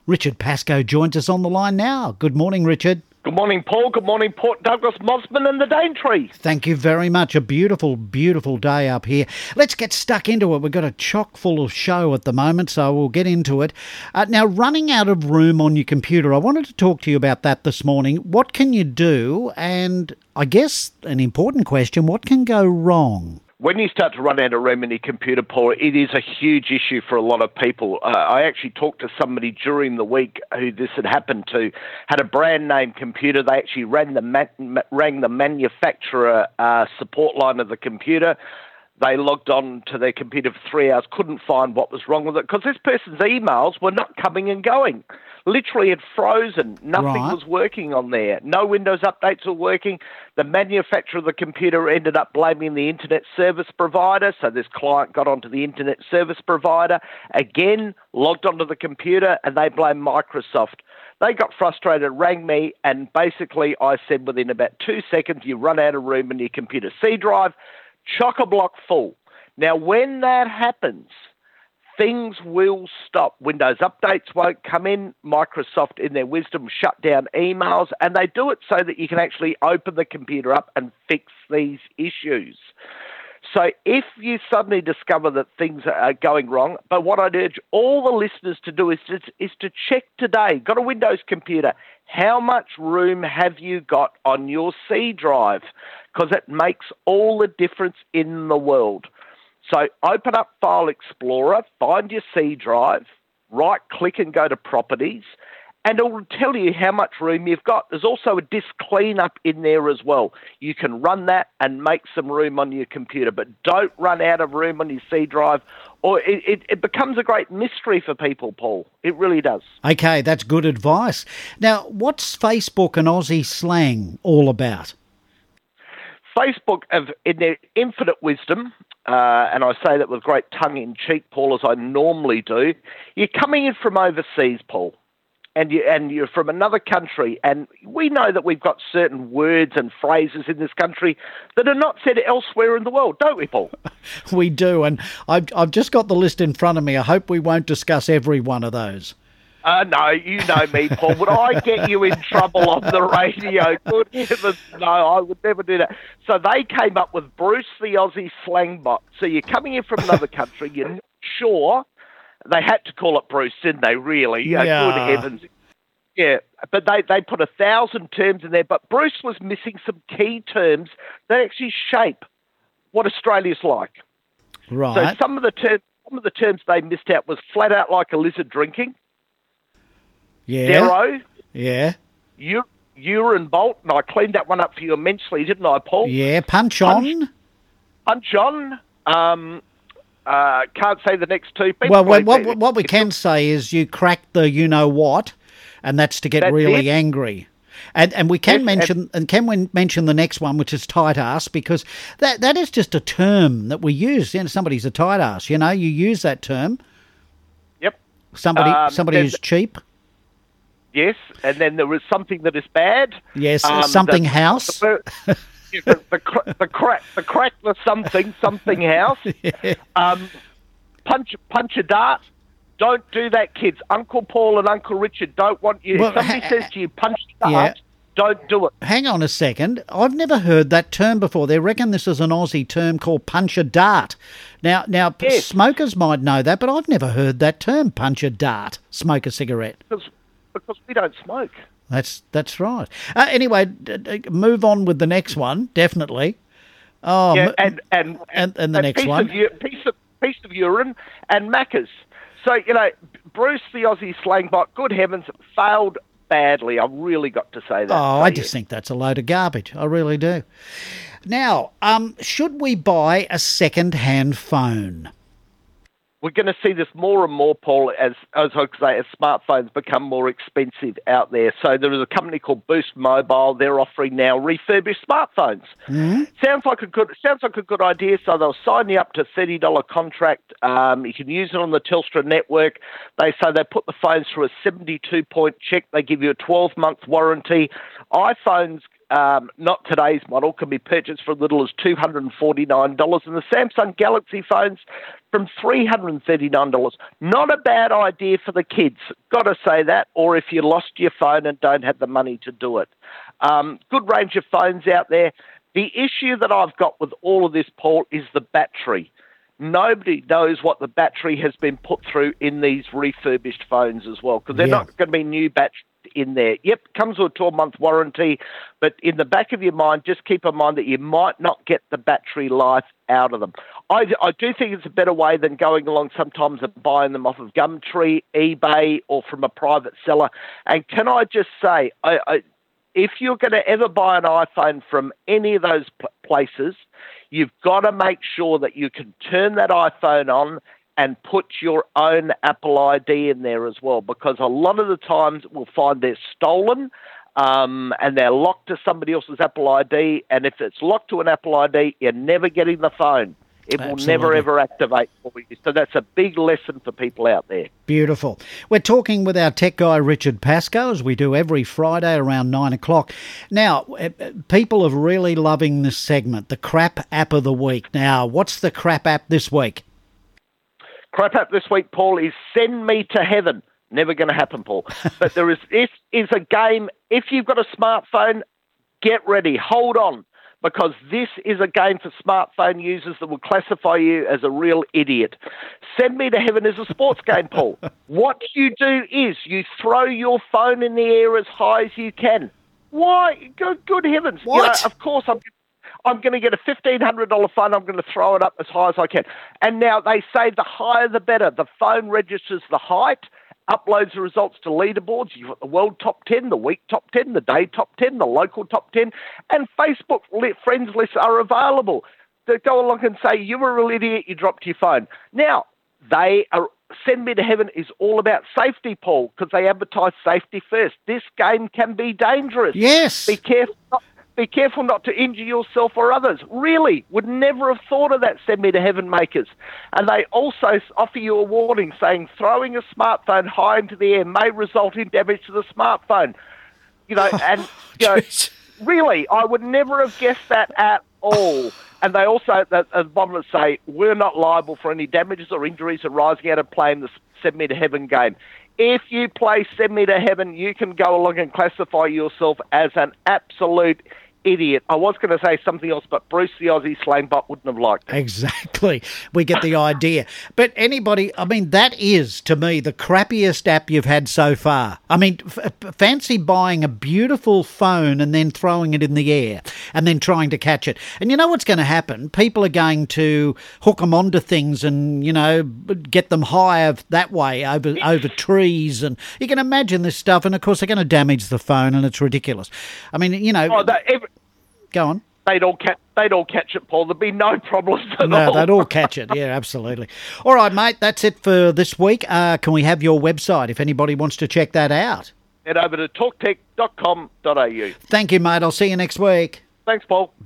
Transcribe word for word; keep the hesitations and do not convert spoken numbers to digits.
Richard Pascoe joins us on the line now. Good morning, Richard. Good morning, Paul. Good morning, Port Douglas, Mosman and the Daintree. Thank you very much. A beautiful, beautiful day up here. Let's get stuck into it. We've got a chock full of show at the moment, so we'll get into it. Uh, now, running out of room on your computer, I wanted to talk to you about that this morning. What can you do? And I guess an important question, what can go wrong? When you start to run out of room in your computer, Paul, it is a huge issue for a lot of people. Uh, I actually talked to somebody during the week who this had happened to, had a brand name computer. They actually ran the man- rang the manufacturer uh, support line of the computer. They logged on to their computer for three hours, couldn't find what was wrong with it, because this person's emails were not coming and going. Literally had frozen. Nothing Right. was working on there. No Windows updates were working. The manufacturer of the computer ended up blaming the internet service provider, so this client got onto the internet service provider, again, logged onto the computer, and they blamed Microsoft. They got frustrated, rang me, and basically I said within about two seconds, you run out of room in your computer C drive, chock-a-block full. Now, when that happens, things will stop. Windows updates won't come in. Microsoft, in their wisdom, shut down emails, and they do it so that you can actually open the computer up and fix these issues. So if you suddenly discover that things are going wrong, but what I'd urge all the listeners to do is to, is to check today, got a Windows computer, how much room have you got on your C drive? Because it makes all the difference in the world. So open up File Explorer, find your C drive, right-click and go to Properties, and it will tell you how much room you've got. There's also a disk cleanup in there as well. You can run that and make some room on your computer, but don't run out of room on your C drive, or it, it, it becomes a great mystery for people, Paul. It really does. Okay, that's good advice. Now, what's Facebook and Aussie slang all about? Facebook, have, in their infinite wisdom, uh, and I say that with great tongue-in-cheek, Paul, as I normally do, you're coming in from overseas, Paul, and, you, and you're from another country, and we know that we've got certain words and phrases in this country that are not said elsewhere in the world, don't we, Paul? We do, and I've, I've just got the list in front of me. I hope we won't discuss every one of those. Uh, no, you know me, Paul. Would I get you in trouble on the radio? Good heavens, no, I would never do that. So they came up with Bruce the Aussie slang bot. So you're coming in from another country, you're not sure. They had to call it Bruce, didn't they, really? Yeah. Good heavens. Yeah, but they, they put a thousand terms in there, but Bruce was missing some key terms that actually shape what Australia's like. Right. So some of the terms, some of the terms they missed out was flat out like a lizard drinking. Yeah. Zero. Yeah. U- urine bolt, and I cleaned that one up for you immensely, didn't I, Paul? Yeah. Punch on. Punch on. Um, uh, can't say the next two people. Well, what, what, what we can say is you crack the you-know-what, and that's to get That's really it. angry. And and we can Yes, mention and, and can we mention the next one, which is tight ass, because that that is just a term that we use. You know, somebody's a tight ass. You know, you use that term. Yep. Somebody Um, somebody there's- who's cheap. Yes, and then there was something that is bad. Yes, Um, something the- house. The, the, the, cra- the crack, the crack, the something, something house. Um, punch, punch a dart. Don't do that, kids. Uncle Paul and Uncle Richard don't want you. Well, if somebody ha- says to you, punch a yeah. dart, don't do it. Hang on a second. I've never heard that term before. They reckon this is an Aussie term called punch a dart. Now, now p- Yes. smokers might know that, but I've never heard that term, punch a dart, smoke a cigarette. Because, because we don't smoke. That's that's right. Uh, anyway, d- d- move on with the next one, definitely. Oh, Yeah, m- and and and- and the next piece one. of u- piece of piece of urine and Macca's. So you know, Bruce the Aussie slang bot. Good heavens, failed badly. I've really got to say that. oh, to I you. just think that's a load of garbage. I really do. Now, um, should we buy a second-hand phone? We're going to see this more and more, Paul, as as I say, as smartphones become more expensive out there. So there is a company called Boost Mobile. They're offering now refurbished smartphones. Mm-hmm. Sounds like a good sounds like a good idea. So they'll sign you up to a thirty dollars contract. Um, you can use it on the Telstra network. They say they put the phones through a seventy-two point check. They give you a twelve month warranty. iPhones um, not today's model, can be purchased for as little as two hundred forty-nine dollars, and the Samsung Galaxy phones from three hundred thirty-nine dollars. Not a bad idea for the kids, got to say that, or if you lost your phone and don't have the money to do it. Um, good range of phones out there. The issue that I've got with all of this, Paul, is the battery. Nobody knows what the battery has been put through in these refurbished phones as well, because they're Yeah. not going to be new batteries in there. Yep, comes with a twelve-month warranty, but in the back of your mind, just keep in mind that you might not get the battery life out of them. I, I do think it's a better way than going along sometimes and buying them off of Gumtree, eBay, or from a private seller. And can I just say, I, I, if you're going to ever buy an iPhone from any of those p- places, you've got to make sure that you can turn that iPhone on and put your own Apple I D in there as well, because a lot of the times we'll find they're stolen um, and they're locked to somebody else's Apple I D, and if it's locked to an Apple I D, you're never getting the phone. It will Absolutely. never, ever activate for you. So that's a big lesson for people out there. Beautiful. We're talking with our tech guy, Richard Pascoe, as we do every Friday around nine o'clock. Now, uh, people are really loving this segment, the crap app of the week. Now, what's the crap app this week? Crap app this week, Paul, is Send Me to Heaven. Never going to happen, Paul. But there is this is a game. If you've got a smartphone, get ready. Hold on, because this is a game for smartphone users that will classify you as a real idiot. Send Me to Heaven is a sports game, Paul. What you do is you throw your phone in the air as high as you can. Why? Good, good heavens. What? You know, of course, I'm I'm going to get a fifteen hundred dollars phone. I'm going to throw it up as high as I can. And now they say the higher the better. The phone registers the height, uploads the results to leaderboards. You've got the world top ten, the week top ten, the day top ten, the local top ten, and Facebook li- friends lists are available. They go along and say, you're a real idiot, you dropped your phone. Now, they are... Send Me to Heaven is all about safety, Paul, because they advertise safety first. This game can be dangerous. Yes. Be careful not, be careful not to injure yourself or others. Really, would never have thought of that, Send Me to Heaven makers. And they also offer you a warning saying throwing a smartphone high into the air may result in damage to the smartphone. You know, and you know, really, I would never have guessed that at all. And they also, at the bottom, say, we're not liable for any damages or injuries arising out of playing the Send Me to Heaven game. If you play Send Me to Heaven, you can go along and classify yourself as an absolute idiot. I was going to say something else, but Bruce the Aussie Slanebot wouldn't have liked it. Exactly. We get the idea. But anybody, I mean, that is, to me, the crappiest app you've had so far. I mean, f- fancy buying a beautiful phone and then throwing it in the air and then trying to catch it. And you know what's going to happen? People are going to hook them onto things and, you know, get them higher that way over, over trees. And you can imagine this stuff. And, of course, they're going to damage the phone and it's ridiculous. I mean, you know... Oh, that, every, Go on. They'd all, catch, they'd all catch it, Paul. There'd be no problems at No, all. they'd all catch it. Yeah, absolutely. All right, mate, that's it for this week. Uh, can we have your website if anybody wants to check that out? Head over to talk tech dot com dot a u. Thank you, mate. I'll see you next week. Thanks, Paul.